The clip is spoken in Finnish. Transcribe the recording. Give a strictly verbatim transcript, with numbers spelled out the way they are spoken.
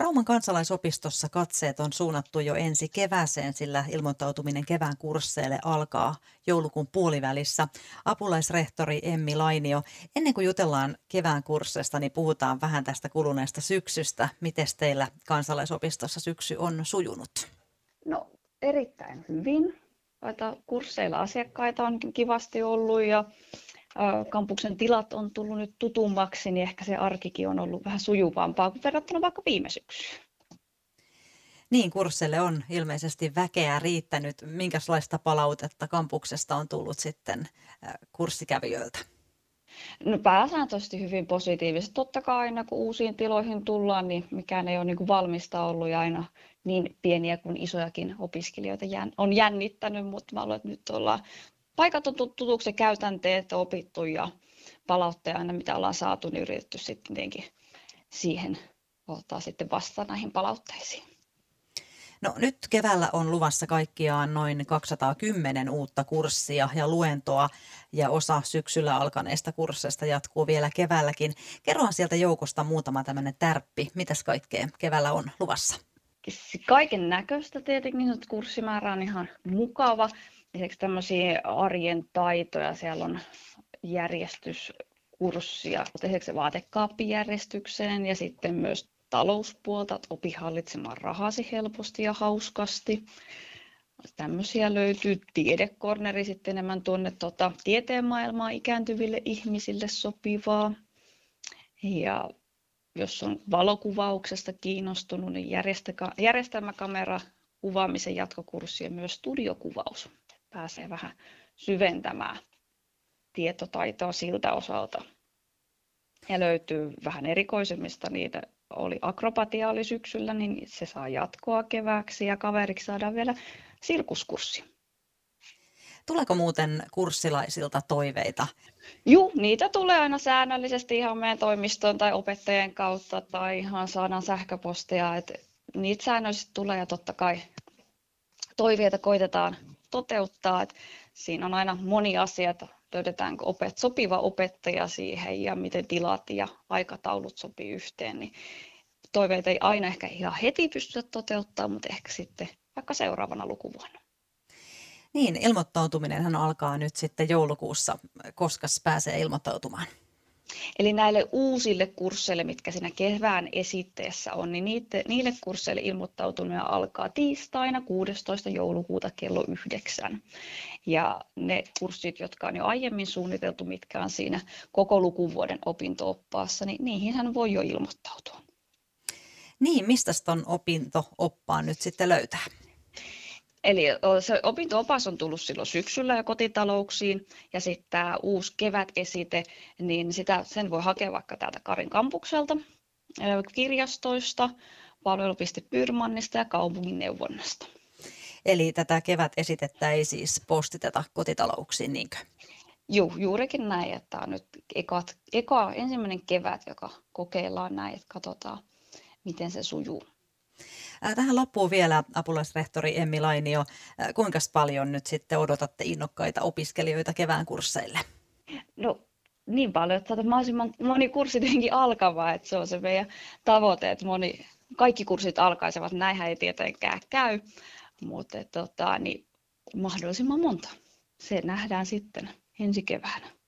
Rauman kansalaisopistossa katseet on suunnattu jo ensi kevääseen, sillä ilmoittautuminen kevään kursseille alkaa joulukuun puolivälissä. Apulaisrehtori Emmi Lainio, ennen kuin jutellaan kevään kursseista, niin puhutaan vähän tästä kuluneesta syksystä. Miten teillä kansalaisopistossa syksy on sujunut? No erittäin hyvin. Noita kursseilla asiakkaita on kivasti ollut ja kampuksen tilat on tullut nyt tutummaksi, niin ehkä se arkikin on ollut vähän sujuvampaa kuin verrattuna vaikka viime syksyyn. Niin, kursseille on ilmeisesti väkeä riittänyt. Minkälaista palautetta kampuksesta on tullut sitten kurssikävijöiltä? No pääsääntöisesti hyvin positiivisesti. Totta kai aina kun uusiin tiloihin tullaan, niin mikään ei ole niin kuin valmista ollut ja aina niin pieniä kuin isojakin opiskelijoita on jännittänyt, mutta mä luulen, että nyt ollaan paikat on tutuksi ja käytänteet opittu ja palautteja aina mitä ollaan saatu, niin yritetty sitten tietenkin siihen ottaa sitten vastaan näihin palautteisiin. No nyt keväällä on luvassa kaikkiaan noin kaksisataakymmenen uutta kurssia ja luentoa ja osa syksyllä alkaneista kursseista jatkuu vielä keväälläkin. Kerrohan sieltä joukosta muutama tämmöinen tärppi. Mitäs kaikkea keväällä on luvassa? Kaiken näköistä tietenkin, että kurssimäärä on ihan mukava. Lisäksi tämmöisiä arjen taitoja, siellä on järjestyskurssia, lisäksi vaatekaappijärjestykseen ja sitten myös talouspuolta, että opi hallitsemaan rahasi helposti ja hauskasti. Tämmöisiä löytyy. Tiedekorneri sitten enemmän tuonne tuota, tieteen maailmaa ikääntyville ihmisille sopivaa. Ja jos on valokuvauksesta kiinnostunut, niin järjestelmäkamera kuvaamisen jatkokurssi ja myös studiokuvaus. Pääsee vähän syventämään tietotaitoa siltä osalta. Ja löytyy vähän erikoisemmista, niitä oli akrobatia oli syksyllä, niin se saa jatkoa kevääksi ja kaveriksi saadaan vielä sirkuskurssi. Tuleeko muuten kurssilaisilta toiveita? Joo, niitä tulee aina säännöllisesti ihan meidän toimistoon tai opettajien kautta tai ihan saadaan sähköpostia. Että niitä säännöllisesti tulee ja totta kai toiveita koitetaan toteuttaa. Että siinä on aina moni asia, että löydetäänkö opet, sopiva opettaja siihen ja miten tilat ja aikataulut sopii yhteen. Niin toiveita ei aina ehkä ihan heti pystytä toteuttamaan, mutta ehkä sitten vaikka seuraavana lukuvuonna. Niin, ilmoittautuminenhan alkaa nyt sitten joulukuussa. Koska pääsee ilmoittautumaan? Eli näille uusille kursseille, mitkä siinä kevään esitteessä on, niin niille, niille kursseille ilmoittautuminen alkaa tiistaina kuudestoista joulukuuta kello yhdeksän. Ja ne kurssit, jotka on jo aiemmin suunniteltu, mitkä on siinä koko lukuvuoden opinto-oppaassa, niin niihinhän voi jo ilmoittautua. Niin, mistä ton opinto-oppaan nyt sitten löytää? Eli se opinto-opas on tullut silloin syksyllä jo kotitalouksiin ja sitten tämä uusi kevätesite, niin sitä, sen voi hakea vaikka täältä Karin kampukselta, kirjastoista, palvelupiste Pyrmannista ja kaupungin neuvonnasta. Eli tätä kevätesitettä ei siis postiteta kotitalouksiin, niinkö? Joo, juurikin näin, että on nyt eka, eka, ensimmäinen kevät, joka kokeillaan näin, että katsotaan, miten se sujuu. Tähän loppuun vielä apulaisrehtori Emmi Lainio. Kuinka paljon nyt sitten odotatte innokkaita opiskelijoita kevään kursseille? No niin paljon, että saada mahdollisimman moni kurssi tietenkin alkavaa, että se on se meidän tavoite, että moni, kaikki kurssit alkaisivat. Näinhän ei tietenkään käy, mutta tota, niin mahdollisimman monta. Se nähdään sitten ensi keväänä.